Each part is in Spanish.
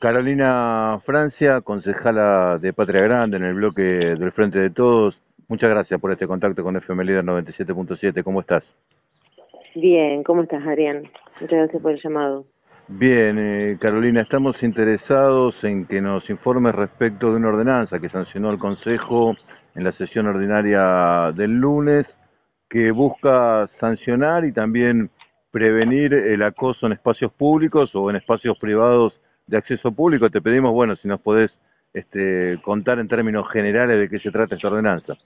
Carolina Francia, concejala de Patria Grande en el bloque del Frente de Todos. Muchas gracias por este contacto con FM Líder 97.7. ¿Cómo estás? Bien, ¿cómo estás, Adrián? Muchas gracias por el llamado. Bien, Carolina, estamos interesados en que nos informes respecto de una ordenanza que sancionó el Consejo en la sesión ordinaria del lunes, que busca sancionar y también prevenir el acoso en espacios públicos o en espacios privados de acceso público. Te pedimos, bueno, si nos podés contar en términos generales de qué se trata esta ordenanza.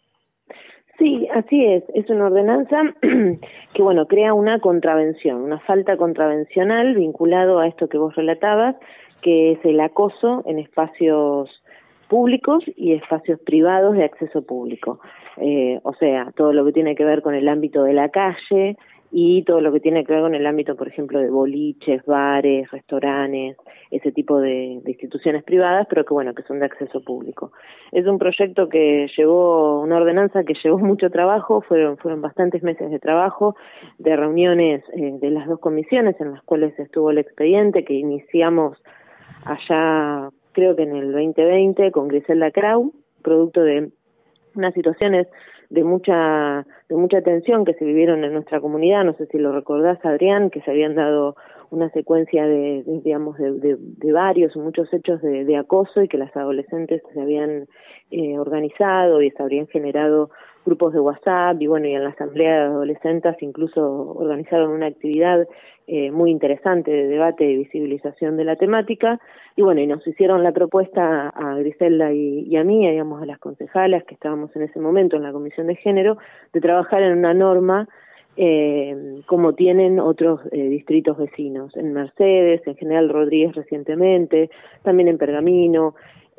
Sí, así es. Es una ordenanza que, bueno, crea una contravención, una falta contravencional vinculado a esto que vos relatabas, que es el acoso en espacios públicos y espacios privados de acceso público. O sea, todo lo que tiene que ver con el ámbito de la calle y todo lo que tiene que ver con el ámbito, por ejemplo, de boliches, bares, restaurantes, ese tipo de instituciones privadas, pero que, bueno, que son de acceso público. Es un proyecto que llevó, una ordenanza que llevó mucho trabajo, fueron bastantes meses de trabajo, de reuniones de las dos comisiones en las cuales estuvo el expediente, que iniciamos allá, creo que en el 2020, con Griselda Krau, producto de unas situaciones de mucha tensión que se vivieron en nuestra comunidad. No sé si lo recordás, Adrián, que se habían dado una secuencia de varios o muchos hechos de acoso, y que las adolescentes se habían organizado y se habrían generado grupos de WhatsApp, y bueno, y en la asamblea de adolescentes incluso organizaron una actividad muy interesante de debate y visibilización de la temática. Y bueno, y nos hicieron la propuesta a Griselda y a mí, digamos, a las concejalas que estábamos en ese momento en la Comisión de Género, de trabajar en una norma como tienen otros distritos vecinos, en Mercedes, en General Rodríguez recientemente, también en Pergamino,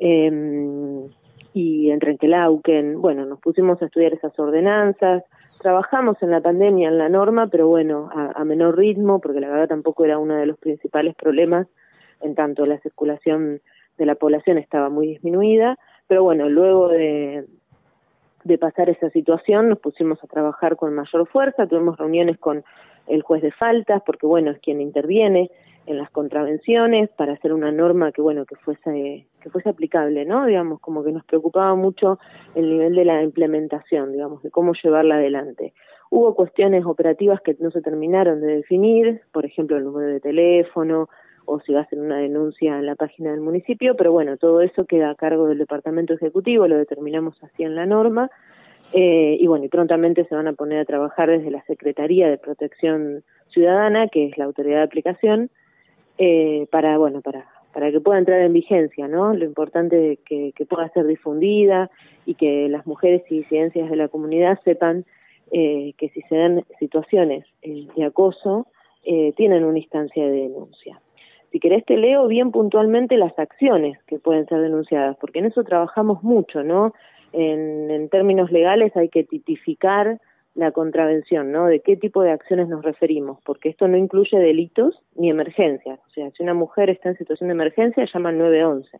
y en Trenquelauquen. Bueno, nos pusimos a estudiar esas ordenanzas, trabajamos en la pandemia en la norma, pero bueno, a menor ritmo, porque la verdad tampoco era uno de los principales problemas, en tanto la circulación de la población estaba muy disminuida, pero bueno, luego de pasar esa situación nos pusimos a trabajar con mayor fuerza, tuvimos reuniones con el juez de faltas, porque bueno, es quien interviene en las contravenciones para hacer una norma que bueno, que fuese aplicable, ¿no? Digamos, como que nos preocupaba mucho el nivel de la implementación, digamos, de cómo llevarla adelante. Hubo cuestiones operativas que no se terminaron de definir, por ejemplo, el número de teléfono, o si va a hacer una denuncia en la página del municipio, pero bueno, todo eso queda a cargo del Departamento Ejecutivo, lo determinamos así en la norma, y bueno, y prontamente se van a poner a trabajar desde la Secretaría de Protección Ciudadana, que es la autoridad de aplicación, para que pueda entrar en vigencia, ¿no? Lo importante es que pueda ser difundida y que las mujeres y disidencias de la comunidad sepan que si se dan situaciones de acoso, tienen una instancia de denuncia. Si querés te leo bien puntualmente las acciones que pueden ser denunciadas, porque en eso trabajamos mucho, ¿no? En términos legales hay que tipificar la contravención, ¿no? De qué tipo de acciones nos referimos, porque esto no incluye delitos ni emergencias. O sea, si una mujer está en situación de emergencia, llama al 911.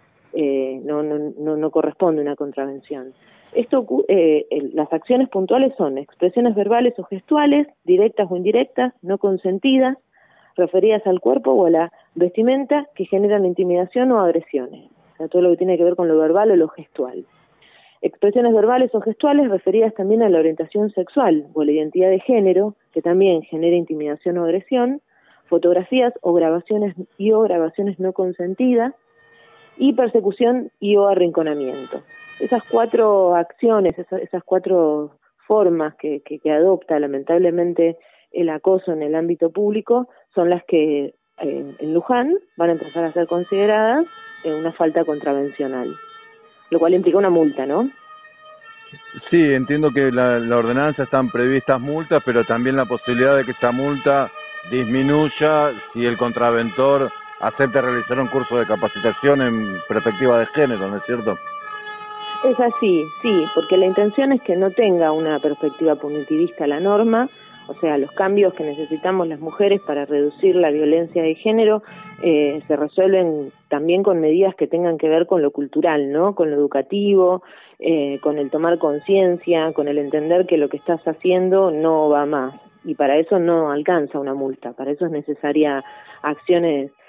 No corresponde una contravención. Las acciones puntuales son expresiones verbales o gestuales, directas o indirectas, no consentidas, referidas al cuerpo o a la vestimenta, que generan intimidación o agresiones. O sea, todo lo que tiene que ver con lo verbal o lo gestual. Expresiones verbales o gestuales referidas también a la orientación sexual o a la identidad de género, que también genera intimidación o agresión. Fotografías o grabaciones no consentidas, y persecución o arrinconamiento. Esas cuatro acciones, esas cuatro formas que adopta lamentablemente el acoso en el ámbito público son las que en Luján van a empezar a ser consideradas una falta contravencional, lo cual implica una multa, ¿no? Sí, entiendo que la ordenanza están previstas multas, pero también la posibilidad de que esta multa disminuya si el contraventor acepta realizar un curso de capacitación en perspectiva de género, ¿no es cierto? Es así, sí, porque la intención es que no tenga una perspectiva punitivista la norma. O sea, los cambios que necesitamos las mujeres para reducir la violencia de género se resuelven también con medidas que tengan que ver con lo cultural, ¿no? Con lo educativo, con el tomar conciencia, con el entender que lo que estás haciendo no va más. Y para eso no alcanza una multa, para eso es necesaria acciones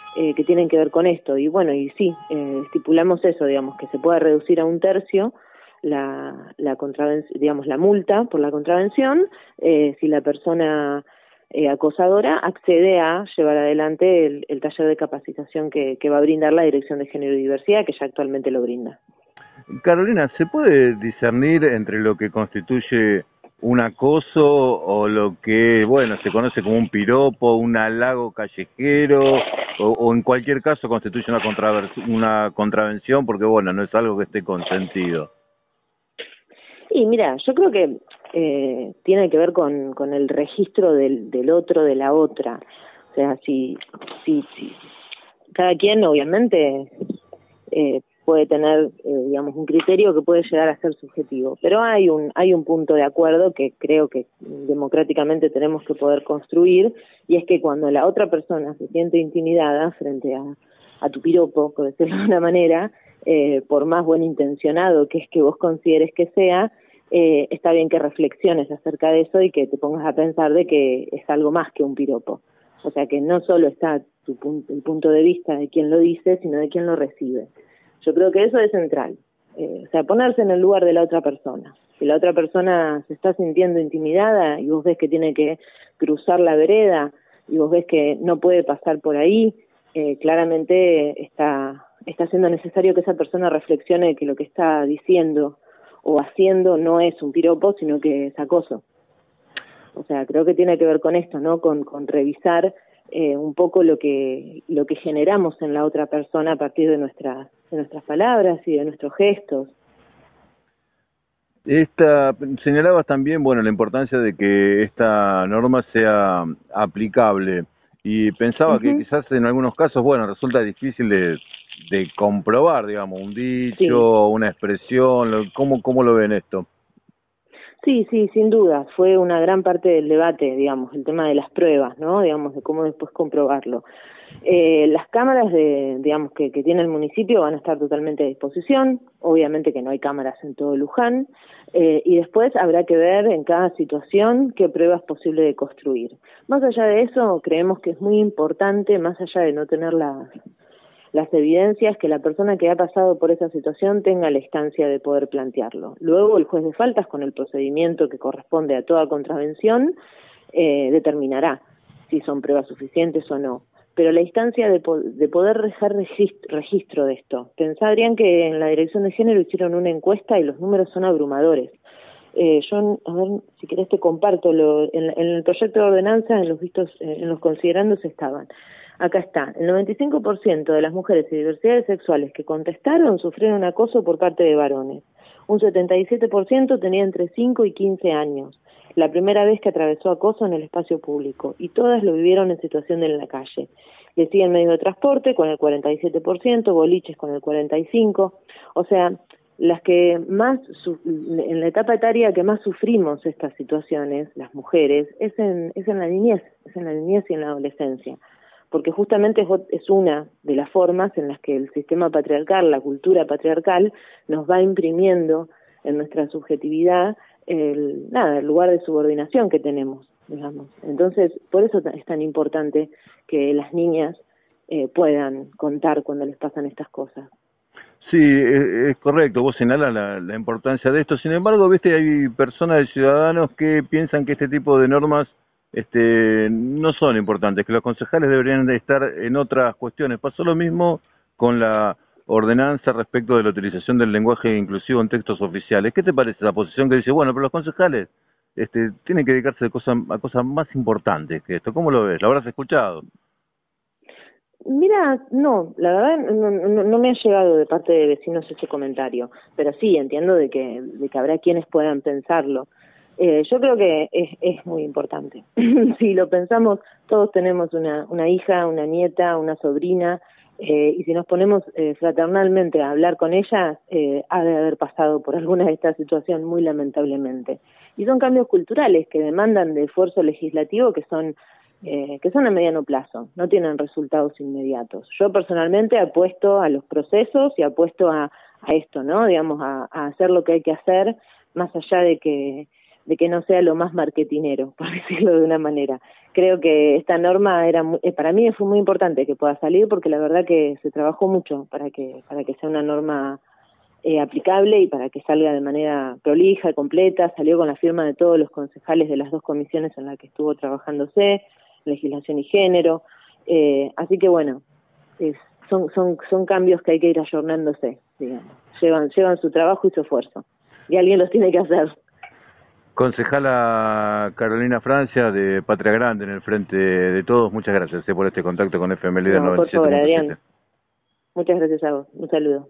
que tienen que ver con esto. Y bueno, y sí, estipulamos eso, digamos, que se pueda reducir a 1/3 digamos, la multa por la contravención, si la persona acosadora accede a llevar adelante el taller de capacitación que va a brindar la Dirección de Género y Diversidad, que ya actualmente lo brinda. Carolina, ¿se puede discernir entre lo que constituye un acoso o lo que, bueno, se conoce como un piropo, un halago callejero, o en cualquier caso constituye una contravención porque, bueno, no es algo que esté consentido? Y mira, yo creo que tiene que ver con el registro del otro, de la otra. O sea, si cada quien obviamente puede tener, digamos, un criterio que puede llegar a ser subjetivo, pero hay un punto de acuerdo que creo que democráticamente tenemos que poder construir, y es que cuando la otra persona se siente intimidada frente a tu piropo, por decirlo de alguna manera, por más buen intencionado que es que vos consideres que sea, está bien que reflexiones acerca de eso y que te pongas a pensar de que es algo más que un piropo. O sea, que no solo está el punto de vista de quien lo dice, sino de quien lo recibe. Yo creo que eso es central. O sea, ponerse en el lugar de la otra persona. Si la otra persona se está sintiendo intimidada y vos ves que tiene que cruzar la vereda y vos ves que no puede pasar por ahí, claramente está siendo necesario que esa persona reflexione que lo que está diciendo o haciendo no es un piropo, sino que es acoso. O sea, creo que tiene que ver con esto, ¿no? Con revisar un poco lo que generamos en la otra persona a partir de nuestras palabras y de nuestros gestos. Señalabas también, bueno, la importancia de que esta norma sea aplicable, y pensaba que quizás en algunos casos, bueno, resulta difícil de comprobar, digamos, un dicho, sí, una expresión. ¿Cómo lo ven esto? Sí, sin duda, fue una gran parte del debate, digamos, el tema de las pruebas, ¿no? Digamos, de cómo después comprobarlo. Las cámaras digamos, que tiene el municipio van a estar totalmente a disposición, obviamente que no hay cámaras en todo Luján, y después habrá que ver en cada situación qué pruebas es posible de construir. Más allá de eso, creemos que es muy importante, más allá de no tener las evidencias, que la persona que ha pasado por esa situación tenga la instancia de poder plantearlo. Luego el juez de faltas, con el procedimiento que corresponde a toda contravención, determinará si son pruebas suficientes o no. Pero la instancia de poder dejar registro de esto. Pensá, Adrián, que en la Dirección de Género hicieron una encuesta y los números son abrumadores. Yo, a ver, si querés te comparto, en el proyecto de ordenanza, en los considerandos estaban. Acá está, el 95% de las mujeres y diversidades sexuales que contestaron sufrieron acoso por parte de varones. Un 77% tenía entre 5 y 15 años, la primera vez que atravesó acoso en el espacio público, y todas lo vivieron en situación de en la calle. Le siguen medio de transporte con el 47%, boliches con el 45%, o sea, las que más, en la etapa etaria que más sufrimos estas situaciones, las mujeres, es en la niñez y en la adolescencia. Porque justamente es una de las formas en las que el sistema patriarcal, la cultura patriarcal, nos va imprimiendo en nuestra subjetividad el lugar de subordinación que tenemos, digamos. Entonces, por eso es tan importante que las niñas puedan contar cuando les pasan estas cosas. Sí, es correcto, vos señalás la importancia de esto. Sin embargo, viste, hay personas y ciudadanos que piensan que este tipo de normas no son importantes, que los concejales deberían de estar en otras cuestiones. Pasó lo mismo con la ordenanza respecto de la utilización del lenguaje inclusivo en textos oficiales. ¿Qué te parece esa posición que dice, bueno, pero los concejales tienen que dedicarse a cosas más importantes que esto? ¿Cómo lo ves? ¿Lo habrás escuchado? Mira, no, la verdad no me ha llegado de parte de vecinos ese comentario, pero sí entiendo de que habrá quienes puedan pensarlo. Yo creo que es muy importante. Si lo pensamos, todos tenemos una hija, una nieta, una sobrina, y si nos ponemos fraternalmente a hablar con ellas, ha de haber pasado por alguna de estas situaciones muy lamentablemente. Y son cambios culturales que demandan de esfuerzo legislativo que son a mediano plazo, no tienen resultados inmediatos. Yo personalmente apuesto a los procesos y apuesto a esto, ¿no? Digamos, a hacer lo que hay que hacer, más allá de que que no sea lo más marketinero, por decirlo de una manera. Creo que esta norma para mí fue muy importante que pueda salir, porque la verdad que se trabajó mucho para que sea una norma aplicable y para que salga de manera prolija y completa. Salió con la firma de todos los concejales de las 2 comisiones en las que estuvo trabajándose, legislación y género, así que bueno, son cambios que hay que ir ayornándose, digamos. Llevan su trabajo y su esfuerzo, y alguien los tiene que hacer. Concejala Carolina Francia, de Patria Grande, en el Frente de Todos, muchas gracias por este contacto con FM Líder No, por favor, 97.7. Adrián. Muchas gracias a vos. Un saludo.